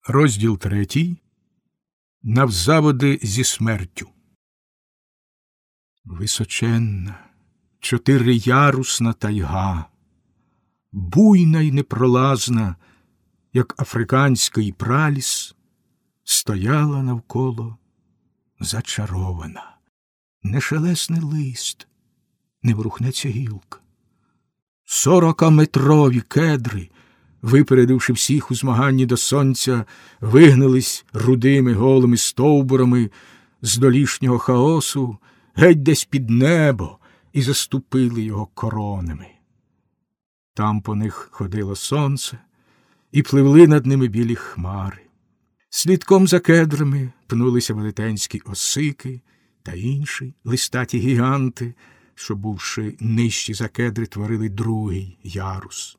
Розділ 3. Навзаводи зі смертю. Височенна, 4-ярусна тайга, буйна й непролазна, як африканський праліс, стояла навколо зачарована. Не шелесне лист, не ворухнеться гілка. 40-метрові кедри, випередивши всіх у змаганні до сонця, вигнались рудими голими стовбурами з долішнього хаосу геть десь під небо і заступили його коронами. Там по них ходило сонце, і пливли над ними білі хмари. Слідком за кедрами пнулися велетенські осики та інші листаті гіганти, що, бувши нижчі за кедри, творили другий ярус.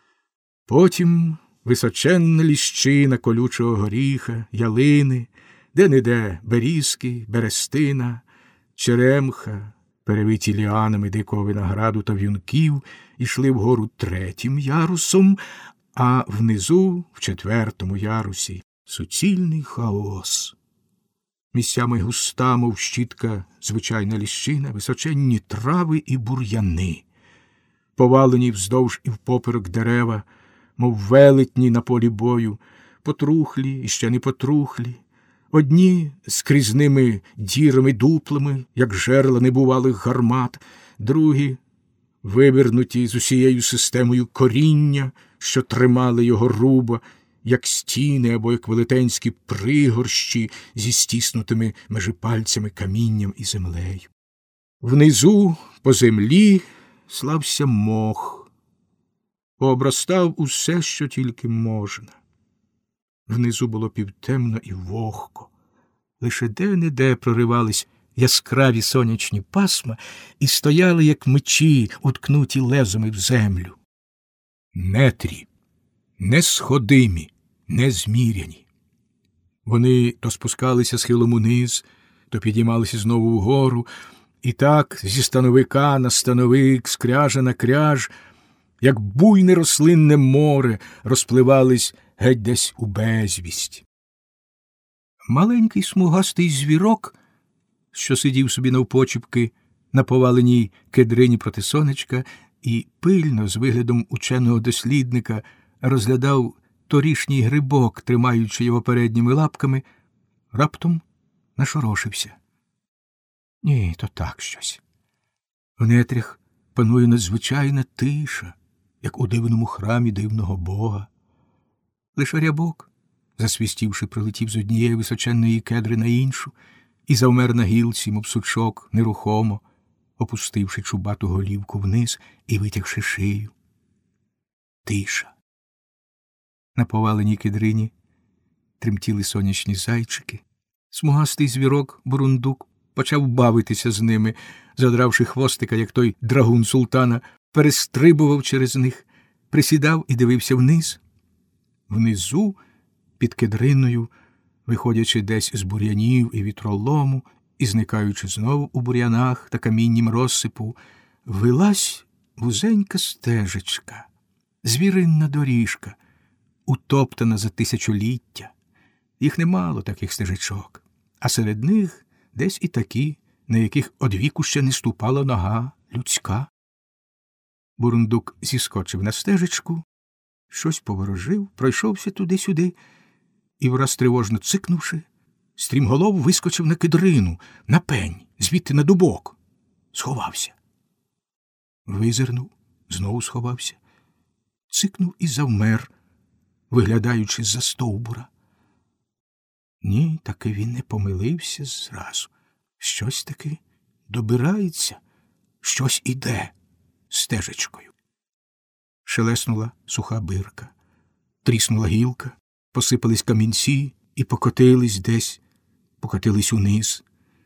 Потім височенна ліщина колючого горіха, ялини, де-не-де берізки, берестина, черемха, перевиті ліанами дикого винограду та в'юнків, ішли вгору 3-м ярусом, а внизу, в 4-му ярусі, суцільний хаос. Місцями густа, мов щітка, звичайна ліщина, височенні трави і бур'яни, повалені вздовж і впоперек дерева, мов велетні на полі бою, потрухлі і ще не потрухлі, одні з крізними дірами-дуплами, як жерла небувалих гармат, другі вивернуті з усією системою коріння, що тримали його руба, як стіни або як велетенські пригорщі зі стіснутими межи пальцями камінням і землею. Внизу, по землі, слався мох, пообростав усе, що тільки можна. Внизу було півтемно і вогко, лише де-не-де проривались яскраві сонячні пасма і стояли, як мечі, уткнуті лезами в землю. Нетрі, несходимі, незміряні. Вони то спускалися схилом униз, то підіймалися знову вгору, і так зі становика на становик, з кряжа на кряж, як буйне рослинне море, розпливались геть десь у безвість. Маленький смугастий звірок, що сидів собі навпочіпки на поваленій кедрині проти сонечка і пильно, з виглядом ученого дослідника, розглядав торішній грибок, тримаючи його передніми лапками, раптом нашорошився. Ні, то так щось. В нетрях панує надзвичайна тиша, як у дивному храмі дивного Бога. Лише рябок, засвістівши, прилетів з однієї височенної кедри на іншу і завмер на гілці, мов сучок, нерухомо, опустивши чубату голівку вниз і витягши шию. Тиша. На поваленій кедрині тремтіли сонячні зайчики. Смугастий звірок, бурундук, почав бавитися з ними, задравши хвостика, як той драгун султана, перестрибував через них, присідав і дивився вниз. Внизу, під кедриною, виходячи десь з бур'янів і вітролому, і зникаючи знову у бур'янах та каміннім розсипу, вилась вузенька стежечка, звіринна доріжка, утоптана за тисячоліття. Їх немало, таких стежечок, а серед них десь і такі, на яких одвіку ще не ступала нога людська. Бурундук зіскочив на стежечку, щось поворожив, пройшовся туди-сюди і, враз тривожно цикнувши, стрімголов вискочив на кедрину, на пень, звідти на дубок. Сховався. Визирнув, знову сховався. Цикнув і завмер, виглядаючи з-за стовбура. Ні, таки він не помилився зразу. Щось таки добирається, щось іде стежечкою. Шелеснула суха бирка, тріснула гілка, посипались камінці і покотились десь, покотились униз.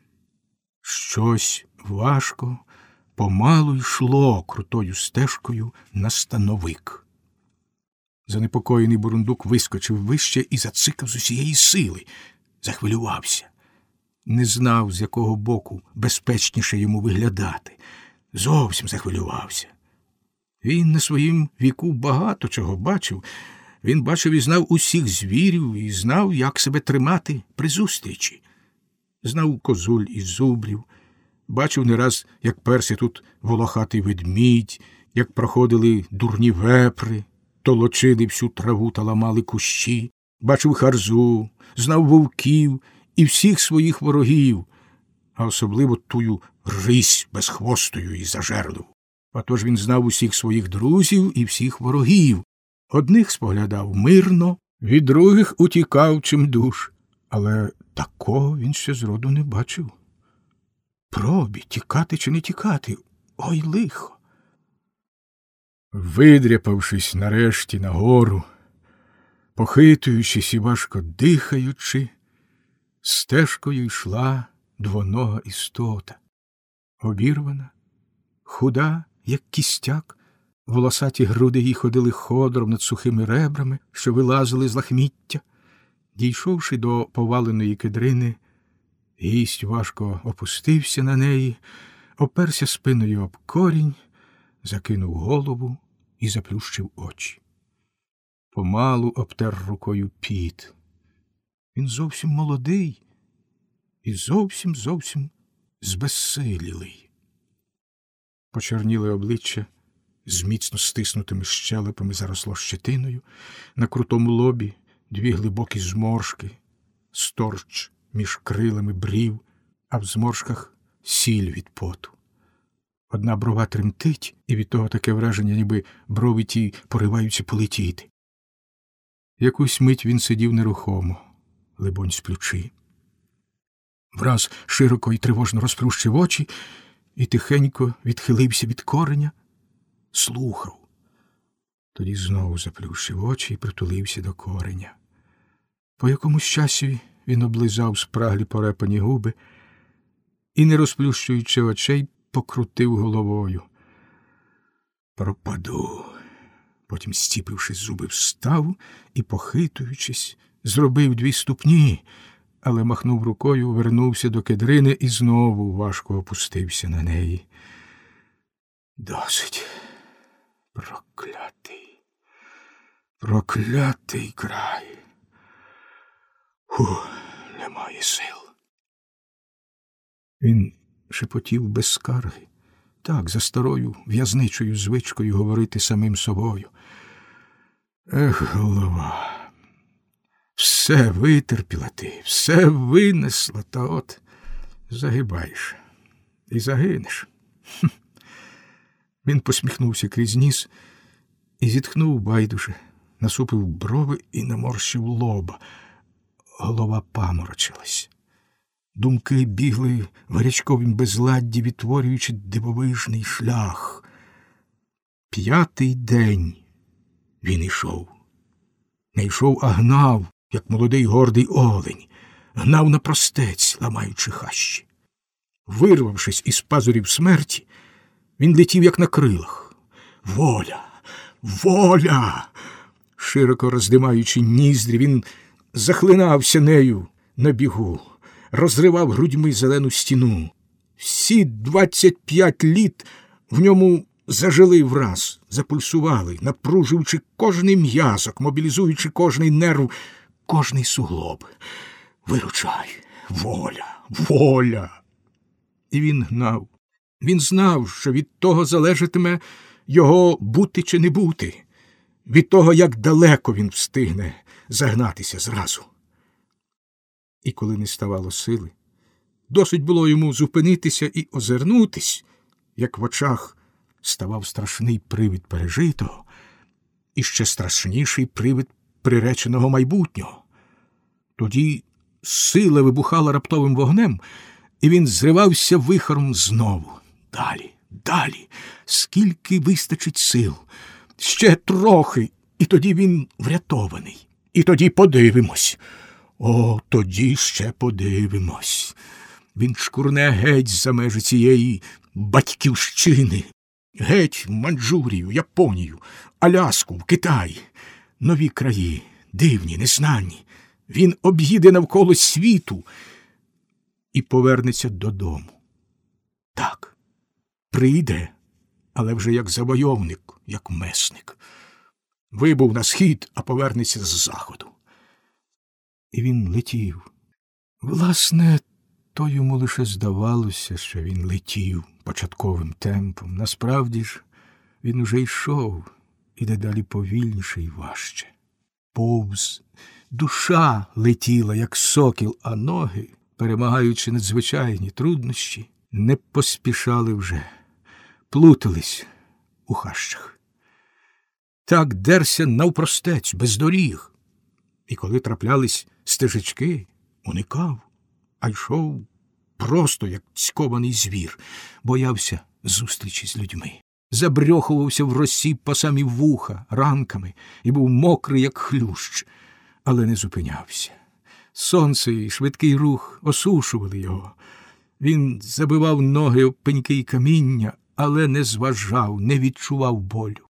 Щось важко, помалу йшло крутою стежкою на становик. Занепокоєний бурундук вискочив вище і зацикав з усієї сили. Захвилювався. Не знав, з якого боку безпечніше йому виглядати. Зовсім захвилювався. Він на своїм віку багато чого бачив, Він бачив і знав усіх звірів, і знав, як себе тримати при зустрічі. Знав козуль і зубрів, бачив не раз, як перся тут волохатий ведмідь, як проходили дурні вепри, толочили всю траву та ламали кущі, бачив харзу, знав вовків і всіх своїх ворогів, а особливо тую рись безхвостою і зажерливу. А тож він знав усіх своїх друзів і всіх ворогів. Одних споглядав мирно, від других утікав чимдуж. Але такого він ще зроду не бачив. Пробі, тікати чи не тікати? Ой, лихо! Видряпавшись нарешті нагору, похитуючись і важко дихаючи, стежкою йшла двонога істота. Обірвана, худа, як кістяк, волосаті груди їй ходили ходором над сухими ребрами, що вилазили з лахміття. Дійшовши до поваленої кедрини, гість важко опустився на неї, оперся спиною об корінь, закинув голову і заплющив очі. Помалу обтер рукою піт. Він зовсім молодий і зовсім збезсилілий. Почорніле обличчя з міцно стиснутими щелепами заросло щетиною, на крутому лобі дві глибокі зморшки, сторч між крилами брів, а в зморшках сіль від поту. Одна брова тремтить, і від того таке враження, ніби брови ті пориваються полетіти. Якусь мить він сидів нерухомо, либонь сплючи. Враз широко і тривожно розплющив очі і тихенько відхилився від кореня, слухав. Тоді знову заплющив очі і притулився до кореня. По якомусь часі він облизав спраглі порепані губи і, не розплющуючи очей, покрутив головою. Пропаду. Потім, стіпивши зуби, встав і, похитуючись, зробив 2 ступні, але махнув рукою, вернувся до кедрини і знову важко опустився на неї. Досить. Проклятий край. Немає сил. Він шепотів без скарги, так, за старою в'язничою звичкою говорити самим собою. Ех, голова, все витерпіла ти, все винесла, та от загибаєш і загинеш. Він посміхнувся крізь ніс і зітхнув байдуже, насупив брови і наморщив лоба. Голова паморочилась. Думки бігли в гарячковім безладді, відтворюючи дивовижний шлях. 5-й день він йшов. Не йшов, а гнав, як молодий гордий олень. Гнав напростець, ламаючи хащі. Вирвавшись із пазурів смерті, він летів, як на крилах. Воля! Воля! Широко роздимаючи ніздрі, він захлинався нею на бігу, розривав грудьми зелену стіну. Всі 25 літ в ньому зажили враз, запульсували, напружуючи кожний м'язок, мобілізуючи кожний нерв, кожний суглоб. Виручай! Воля! Воля! І він гнав. Він знав, що від того залежатиме його бути чи не бути, від того, як далеко він встигне загнатися зразу. І коли не ставало сили, досить було йому зупинитися і озирнутись, як в очах ставав страшний привид пережитого і ще страшніший привид приреченого майбутнього. Тоді сила вибухала раптовим вогнем, і він зривався вихором знову. Далі, далі, скільки вистачить сил. Ще трохи, і тоді він врятований. І тоді подивимось. О, тоді ще подивимось. Він шкурне геть за межі цієї батьківщини. Геть в Манчжурію, Японію, Аляску, в Китай. Нові краї, дивні, незнані. Він об'їде навколо світу і повернеться додому. Так, прийде, але вже як завойовник, як месник. Вибув на схід, а повернеться з заходу. І він летів. Власне, то йому лише здавалося, що він летів початковим темпом. Насправді ж, він уже йшов, і дедалі повільніше й важче. Повз. Душа летіла, як сокіл, а ноги, перемагаючи надзвичайні труднощі, не поспішали вже, плутались у хащах. Так дерся навпростець, без доріг. І коли траплялись стежечки, уникав, а йшов просто, як цькований звір, боявся зустрічі з людьми. Забрьохувався в росі по самі вуха ранками і був мокрий, як хлющ, але не зупинявся. Сонце і швидкий рух осушували його. Він забивав ноги об пеньки й каміння, але не зважав, не відчував болю.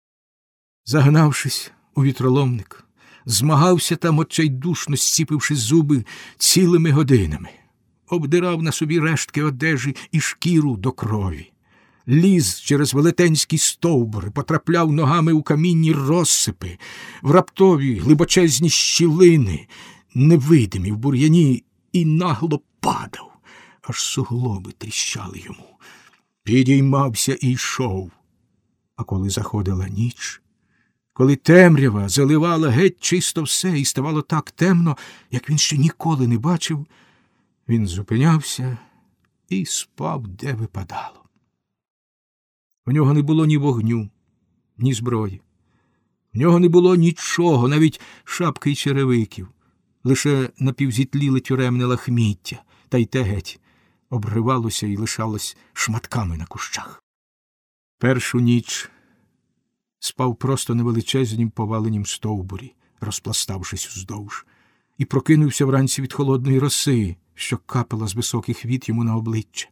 Загнавшись у вітроломник, змагався там отчайдушно, зціпивши зуби цілими годинами. Обдирав на собі рештки одежі і шкіру до крові. Ліз через велетенські стовбури, потрапляв ногами у камінні розсипи, в раптові глибочезні щілини, невидимі в бур'яні, і нагло падав, аж суглоби тріщали йому. Підіймався і йшов. А коли заходила ніч, коли темрява заливала геть чисто все і ставало так темно, як він ще ніколи не бачив, він зупинявся і спав, де випадало. У нього не було ні вогню, ні зброї. В нього не було нічого, навіть шапки й черевиків. Лише напівзітліле тюремне лахміття, та й те геть обривалося і лишалось шматками на кущах. Першу ніч спав просто на величезнім поваленім стовбурі, розпластавшись уздовж, і прокинувся вранці від холодної роси, що капала з високих віт йому на обличчя.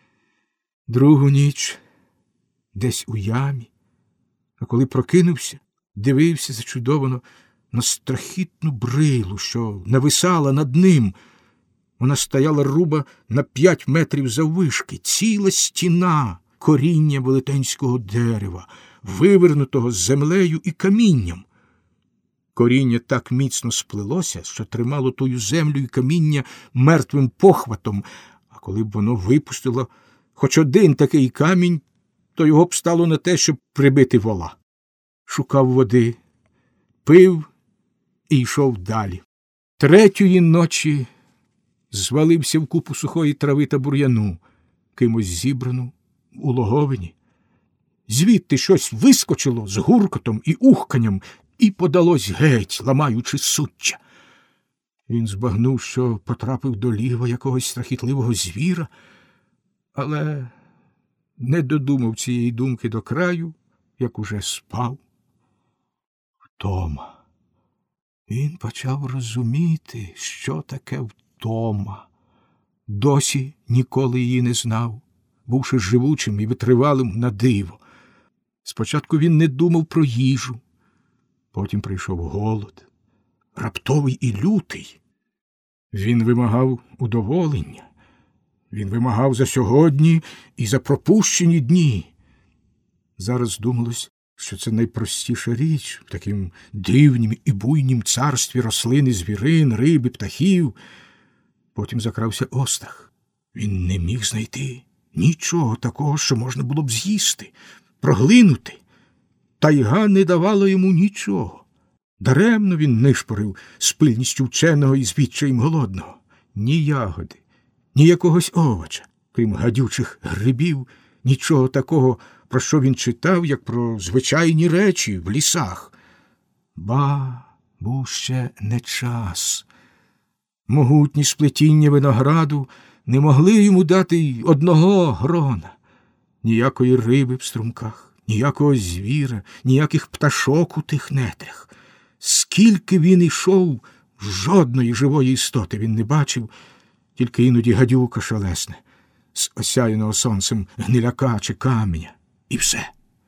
Другу ніч десь у ямі, а коли прокинувся, дивився зачудовано на страхітну брилу, що нависала над ним. Вона стояла руба на 5 метрів заввишки, ціла стіна коріння велетенського дерева, вивернутого з землею і камінням. Коріння так міцно сплелося, що тримало тую землю і каміння мертвим похватом, а коли б воно випустило хоч один такий камінь, то його б стало на те, щоб прибити вола. Шукав води, пив і йшов далі. Третьої ночі звалився в купу сухої трави та бур'яну, кимось зібрану у логовині. Звідти щось вискочило з гуркотом і ухканням і подалось геть, ламаючи суччя. Він збагнув, що потрапив до лігва якогось страхітливого звіра, але не додумав цієї думки до краю, як уже спав. Втома. Він почав розуміти, що таке втома. Досі ніколи її не знав, бувши живучим і витривалим на диво. Спочатку він не думав про їжу, потім прийшов голод, раптовий і лютий. Він вимагав удоволення. Він вимагав за сьогодні і за пропущені дні. Зараз думалось, що це найпростіша річ в таким дивнім і буйнім царстві рослин і звірин, риб і птахів. Потім закрався острах. Він не міг знайти нічого такого, що можна було б з'їсти, проглинути. Тайга не давала йому нічого. Даремно він нишпорив з пильністю вченого і з відчаєм голодного. Ні ягоди, ні якогось овоча, крім гадючих грибів, нічого такого, про що він читав, як про звичайні речі в лісах. Ба, був ще не час. Могутні сплетіння винограду не могли йому дати й одного грона. Ніякої риби в струмках, ніякого звіра, ніяких пташок у тих нетрях. Скільки він ішов, жодної живої істоти він не бачив, тільки іноді гадюка шелесне, з осяяного сонцем гниляка чи каменя. І все.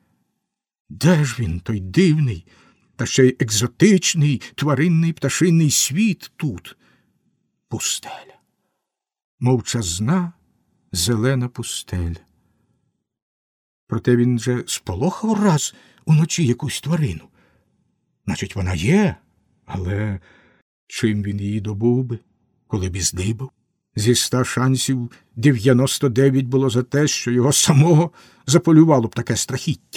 Де ж він, той дивний, та ще й екзотичний, тваринний пташинний світ тут? Пустеля. Мовчазна, зелена пустеля. Проте він же сполохав раз уночі якусь тварину. Значить, вона є, але чим він її добув би, коли б здибав? Зі 100 шансів 99 було за те, що його самого заполювало б таке страхіття.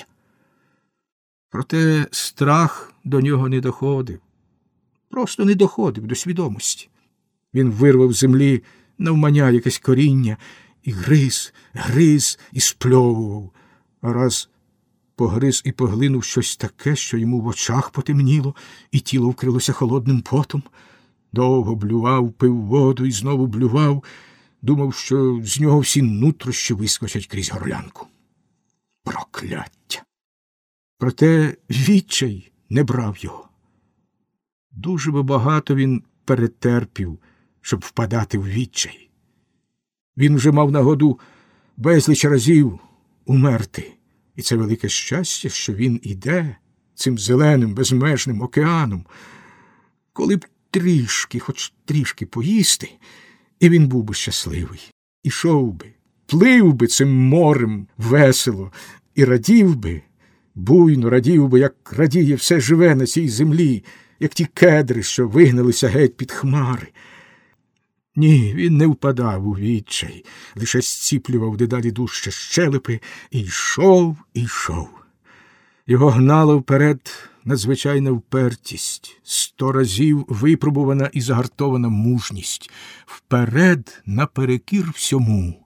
Проте страх до нього не доходив. Просто не доходив до свідомості. Він вирвав з землі навмання якесь коріння і гриз і спльовував. А раз погриз і поглинув щось таке, що йому в очах потемніло, і тіло вкрилося холодним потом. Довго блював, пив воду і знову блював, думав, що з нього всі нутрощі вискочать крізь горлянку. Прокляття! Проте відчай не брав його. Дуже би багато він перетерпів, щоб впадати в відчай. Він вже мав нагоду безліч разів умерти. І це велике щастя, що він іде цим зеленим, безмежним океаном. Коли б трішки, хоч трішки поїсти, і він був би щасливий. Ішов би, плив би цим морем весело і радів би, буйно радів би, як радіє все живе на цій землі, як ті кедри, що вигналися геть під хмари. Ні, він не впадав у відчай, лише зціплював дедалі дужче щелепи і йшов. Його гнала вперед надзвичайна впертість, 100 разів випробувана і загартована мужність, вперед наперекір всьому.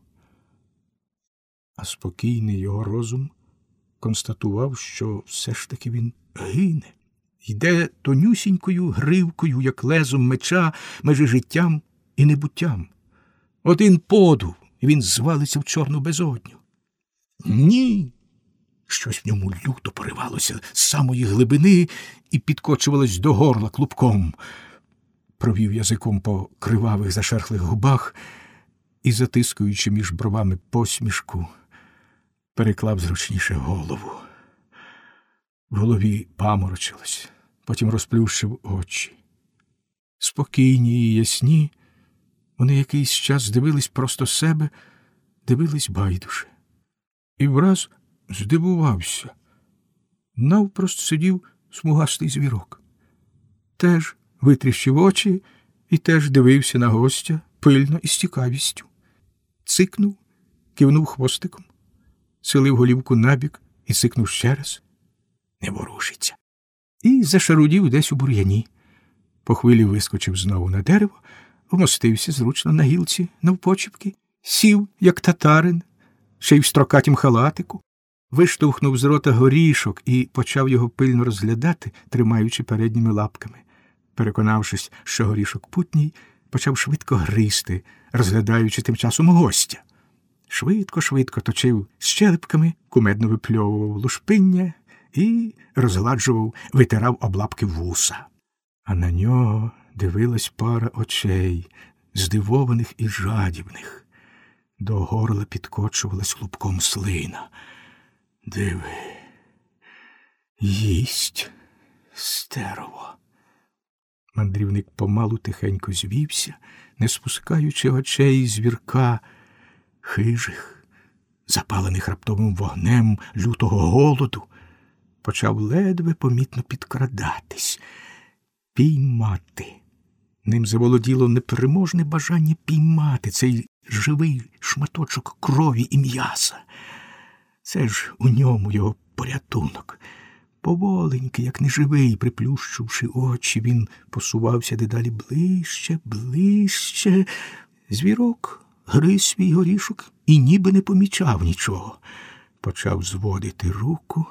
А спокійний його розум констатував, що все ж таки він гине, йде тонюсінькою гривкою, як лезом меча, межі життям і небуттям. Один подув, і він звалиться в чорну безодню. Ні! Щось в ньому люто поривалося з самої глибини і підкочувалось до горла клубком. Провів язиком по кривавих зашерхлих губах і, затискуючи між бровами посмішку, переклав зручніше голову. В голові паморочилось, потім розплющив очі. Спокійні і ясні, вони якийсь час дивились просто себе, дивились байдуже. І враз здивувався. Навпрост сидів смугастий звірок. Теж витріщив очі і теж дивився на гостя пильно і з цікавістю. Цикнув, кивнув хвостиком, силив голівку набік і цикнув ще раз. Не ворушиться. І зашарудів десь у бур'яні. По хвилі вискочив знову на дерево, вмостився зручно на гілці навпочіпки, сів, як татарин, ще й в строкатім халатику, виштовхнув з рота горішок і почав його пильно розглядати, тримаючи передніми лапками. Переконавшись, що горішок путній, почав швидко гризти, розглядаючи тим часом гостя. Швидко точив щелепками, кумедно випльовував лушпиння і розгладжував, витирав об лапки вуса. А на нього дивилась пара очей, здивованих і жадібних. До горла підкочувалась клубком слина. Диви, їсть стерво. Мандрівник помалу тихенько звівся, не спускаючи очей звірка, хижих, запалених раптовим вогнем лютого голоду, почав ледве помітно підкрадатись, піймати. Ним заволоділо непереможне бажання піймати цей живий шматочок крові і м'яса. Це ж у ньому його порятунок. Поволеньки, як неживий, приплющивши очі, він посувався дедалі ближче. Звірок гриз свій горішок і ніби не помічав нічого. Почав зводити руку.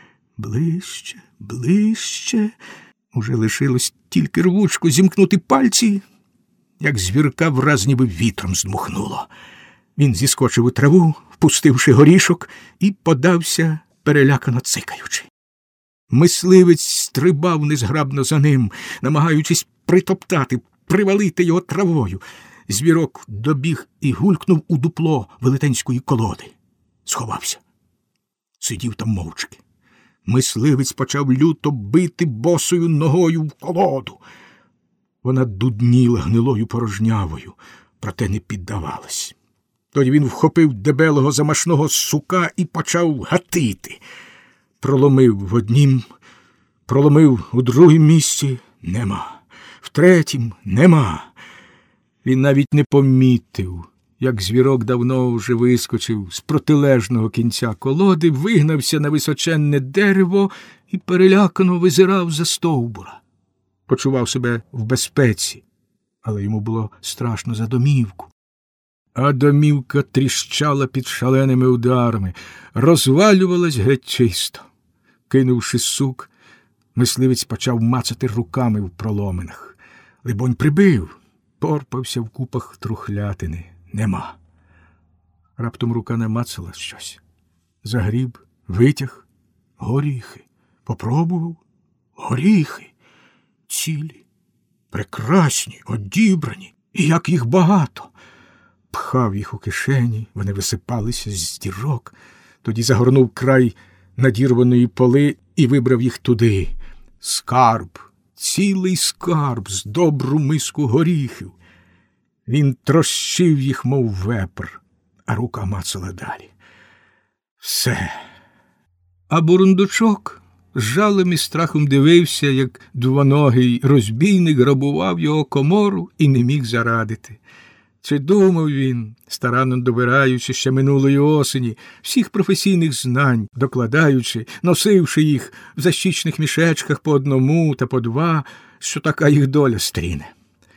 Ближче. Уже лишилось тільки рвучко зімкнути пальці, як звірка враз ніби вітром здмухнуло. Він зіскочив у траву, впустивши горішок, і подався, перелякано цикаючи. Мисливець стрибав незграбно за ним, намагаючись притоптати, привалити його травою. Звірок добіг і гулькнув у дупло велетенської колоди. Сховався. Сидів там мовчки. Мисливець почав люто бити босою ногою в колоду. Вона дудніла гнилою порожнявою, проте не піддавалась. Тоді він вхопив дебелого замашного сука і почав гатити. Проломив в однім, Проломив у другім місці – нема. В третім – нема. Він навіть не помітив, як звірок давно вже вискочив з протилежного кінця колоди, вигнався на височенне дерево і перелякано визирав за стовбура. Почував себе в безпеці, але йому було страшно за домівку. А домівка тріщала під шаленими ударами, розвалювалась геть чисто. Кинувши сук, мисливець почав мацати руками в проломинах. Либонь, прибив, порпався в купах трухлятини. Нема. Раптом рука намацала щось. Загріб, витяг. Горіхи. Попробував. Горіхи. Цілі. Прекрасні, одібрані. І як їх багато. Пхав їх у кишені, вони висипалися з дірок. Тоді загорнув край надірваної поли і вибрав їх туди. Скарб. Цілий скарб з добру миску горіхів. Він трощив їх, мов вепр, а рука мацала далі. Все. А бурундучок з жалем і страхом дивився, як двоногий розбійник грабував його комору і не міг зарадити. Чи думав він, старанно добираючи ще минулої осені всіх професійних знань, докладаючи, носивши їх в защічних мішечках по одному та по два, що така їх доля стріне.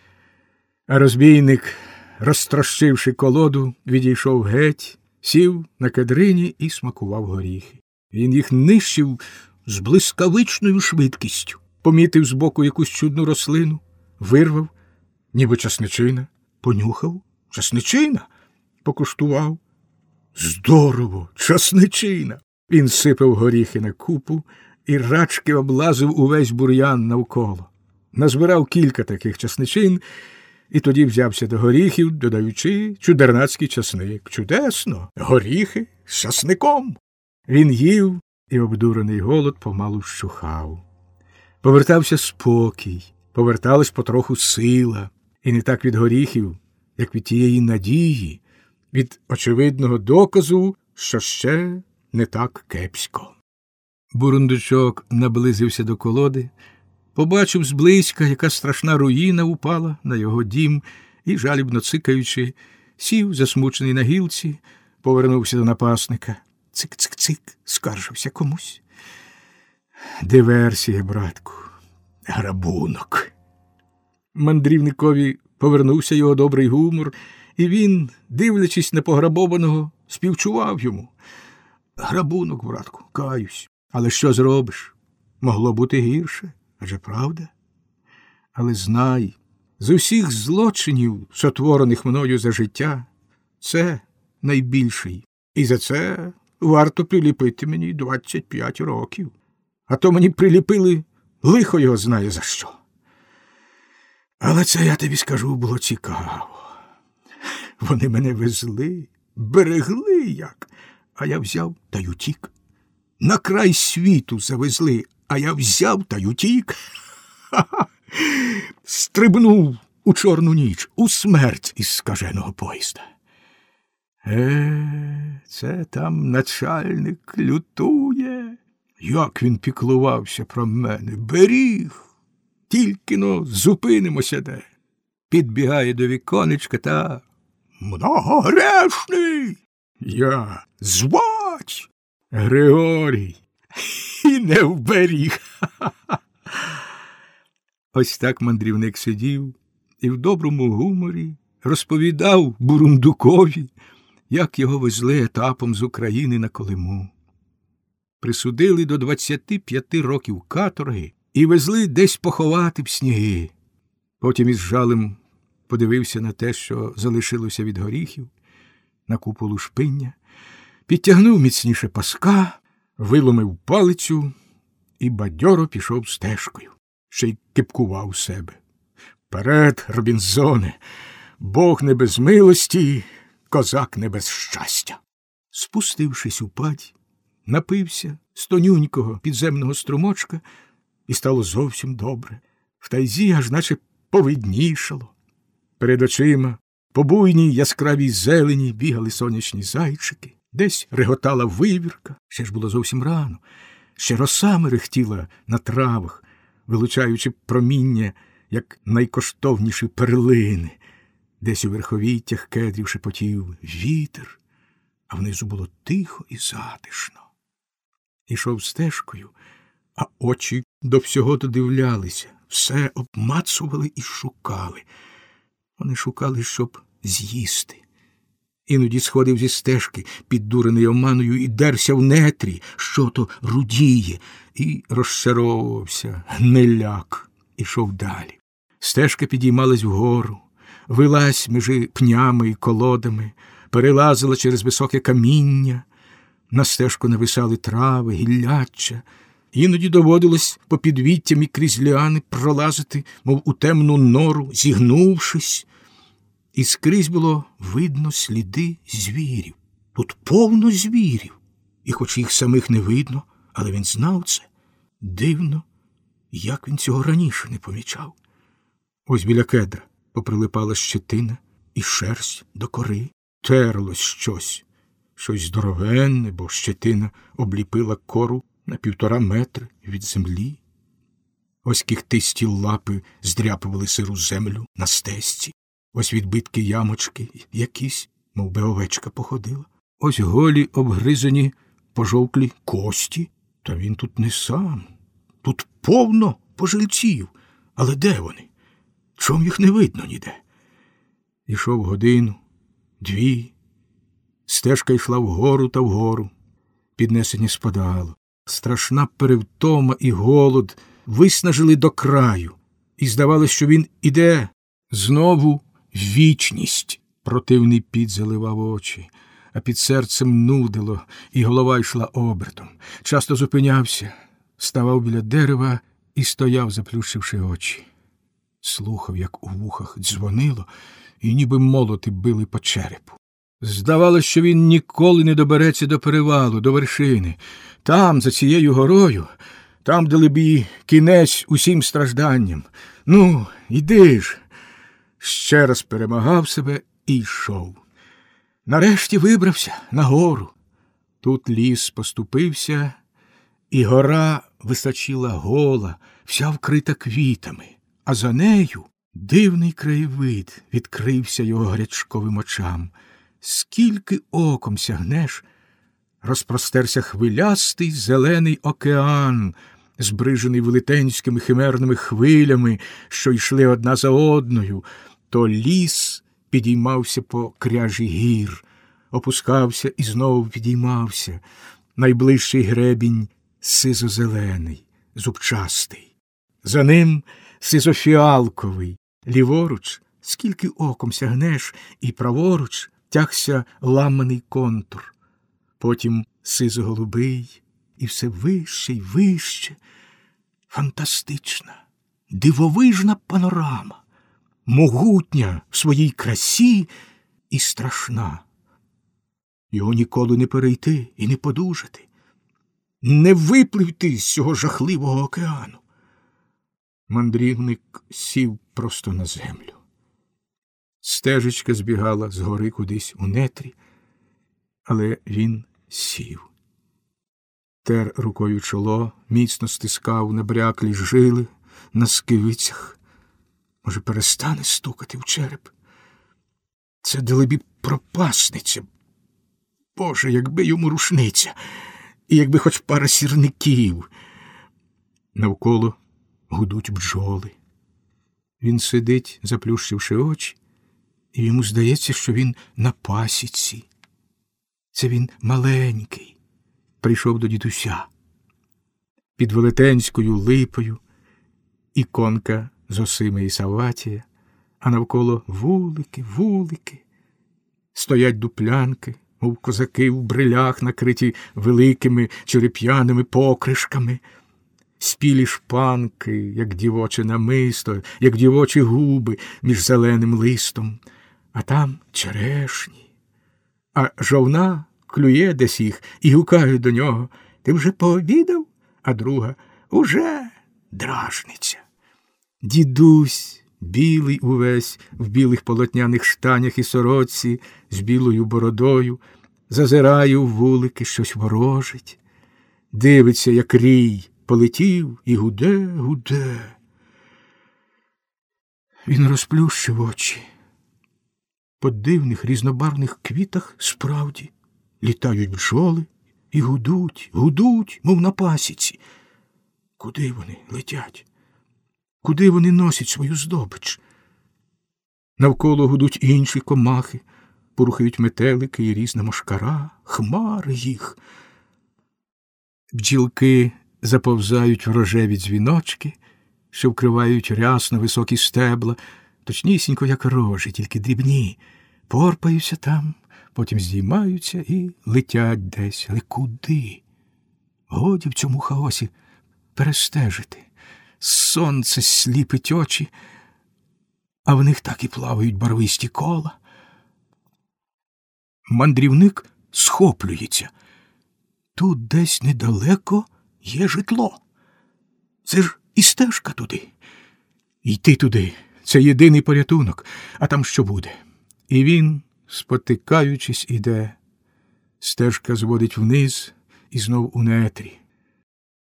А розбійник, розтрощивши колоду, відійшов геть, сів на кедрині і смакував горіхи. Він їх нищив з блискавичною швидкістю. Помітив збоку якусь чудну рослину, вирвав, ніби часничина, понюхав. Часничина? Покуштував. Здорово! Часничина! Він сипав горіхи на купу і рачки облазив увесь бур'ян навколо. Назбирав кілька таких часничин і тоді взявся до горіхів, додаючи чудернацький часник. Чудесно! Горіхи з часником! Він їв, і обдурений голод помалу вщухав. Повертався спокій, поверталась потроху сила. І не так від горіхів, як від тієї надії, від очевидного доказу, що ще не так кепсько. Бурундучок наблизився до колоди, побачив зблизька, яка страшна руїна упала на його дім і, жалібно цикаючи, сів, засмучений на гілці, повернувся до напасника. Цик-цик-цик, скаржився комусь. Диверсія, братку, грабунок. Мандрівникові повернувся його добрий гумор, і він, дивлячись на пограбованого, співчував йому. Грабунок, братку, каюсь. Але що зробиш? Могло бути гірше, адже правда? Але знай, з усіх злочинів, сотворених мною за життя, це найбільший. І за це варто приліпити мені 25 років. А то мені приліпили лихо його знає за що. Але це, я тобі скажу, було цікаво. Вони мене везли, берегли як, а я взяв та й утік. На край світу завезли, а я взяв та й утік. Ха-ха! Стрибнув у чорну ніч, у смерть із скаженого поїзда. Це там начальник лютує. Як він піклувався про мене, беріг. Тільки-но зупинимося де. Підбігає до віконечка та... Многогрешний! Я звать! Григорій! І не вберіг! Ось так мандрівник сидів і в доброму гуморі розповідав Бурундукові, як його везли етапом з України на Колиму. Присудили до 25 років каторги і везли десь поховати в сніги. Потім із жалем подивився на те, що залишилося від горіхів, на купу лушпиння, підтягнув міцніше паска, виломив палицю і бадьоро пішов стежкою, ще й кипкував себе. Вперед, Робінзоне, Бог не без милості, козак не без щастя. Спустившись у падь, напився з тонюнького підземного струмочка, і стало зовсім добре. В тайзі аж наче повиднішало. Перед очима по буйній яскравій зелені бігали сонячні зайчики, десь реготала вивірка, ще ж було зовсім рано. ще роса мерехтіла на травах, вилучаючи проміння, як найкоштовніші перлини. Десь у верховіттях кедрів шепотів вітер, а внизу було тихо і затишно. Ішов стежкою, а очі до всього додивлялися, все обмацували і шукали. Вони шукали, щоб з'їсти. Іноді сходив зі стежки, піддурений оманою, і дерся в нетрі, що то рудіє, і розчаровувався, гниляк, ішов далі. Стежка підіймалась вгору, вилась між пнями і колодами, перелазила через високе каміння, на стежку нависали трави, гілляча. Іноді доводилось по підвіттям і крізь ліани пролазити, мов у темну нору, зігнувшись. І скрізь було видно сліди звірів. Тут повно звірів. І хоч їх самих не видно, але він знав це. Дивно, як він цього раніше не помічав. Ось біля кедра поприлипала щетина і шерсть до кори. Терлось щось здоровенне, бо щетина обліпила кору на 1,5 метри від землі. Ось кіхтисті лапи здряпували сиру землю на стежці. Ось відбитки ямочки якісь, мов би овечка походила. Ось голі обгризані пожовклі кості. Та він тут не сам. Тут повно пожильців. Але де вони? Чом їх не видно ніде? Ішов годину, 2. Стежка йшла вгору та вгору. Піднесення спадало. Страшна перевтома і голод виснажили до краю. І здавалось, що він іде знову в вічність. Противний піт заливав очі, а під серцем нудило, і голова йшла обертом. Часто зупинявся, ставав біля дерева і стояв, заплющивши очі. Слухав, як у вухах дзвонило, і ніби молоти били по черепу. Здавалось, що він ніколи не добереться до перевалу, до вершини. Там, за цією горою, там, далебі, кінець усім стражданням. Ну, іди ж. Ще раз перемагав себе і йшов. Нарешті вибрався на гору. Тут ліс поступився, і гора височила гола, вся вкрита квітами, а за нею дивний краєвид відкрився його гарячковим очам. Скільки оком сягнеш, розпростерся хвилястий зелений океан, збрижений велетенськими химерними хвилями, що йшли одна за одною. То ліс підіймався по кряжі гір, опускався і знову підіймався. Найближчий гребінь сизо-зелений, зубчастий. За ним сизофіалковий, ліворуч, скільки оком сягнеш, і праворуч тягся ламаний контур. Потім сизо-голубий, і все вище й вище. Фантастична, дивовижна панорама, могутня в своїй красі і страшна. Його ніколи не перейти і не подужати, не випливти з цього жахливого океану. Мандрівник сів просто на землю. Стежечка збігала з гори кудись у нетрі, але він сів. Тер рукою чоло, міцно стискав набряклі жили на скивицях. Може, перестане стукати в череп? Це, далебі, пропасниця. Боже, якби йому рушниця, і якби хоч пара сірників. Навколо гудуть бджоли. Він сидить, заплющивши очі, і йому здається, що він на пасіці. Це він маленький. Прийшов до дідуся. Під велетенською липою іконка Зосими і Савватія, а навколо вулики, вулики. Стоять дуплянки, мов козаки в брилях, накриті великими череп'яними покришками. Спілі шпанки, як дівоче намисто, як дівочі губи між зеленим листом. А там черешні. А жовна клює десь їх і гукає до нього: «Ти вже пообідав?» А друга: «Уже!» дражниця. Дідусь, білий увесь, в білих полотняних штанях і сорочці, з білою бородою, зазирає у вулики, щось ворожить. Дивиться, як рій полетів і гуде, гуде. Він розплющив очі. По дивних різнобарвних квітах справді літають бджоли і гудуть, гудуть, мов на пасіці. Куди вони летять? Куди вони носять свою здобич? Навколо гудуть інші комахи, порухають метелики і різна мошкара, хмари їх. Бджілки заповзають в рожеві дзвіночки, що вкривають рясно високі стебла, точнісінько, як рожі, тільки дрібні, порпаються там, потім здіймаються і летять десь. Але куди? Годі в цьому хаосі перестежити. Сонце сліпить очі, а в них так і плавають барвисті кола. Мандрівник схоплюється. Тут десь недалеко є житло. Це ж і стежка туди. Йти туди – це єдиний порятунок, а там що буде? І він, спотикаючись, іде. Стежка зводить вниз і знов у нетрі.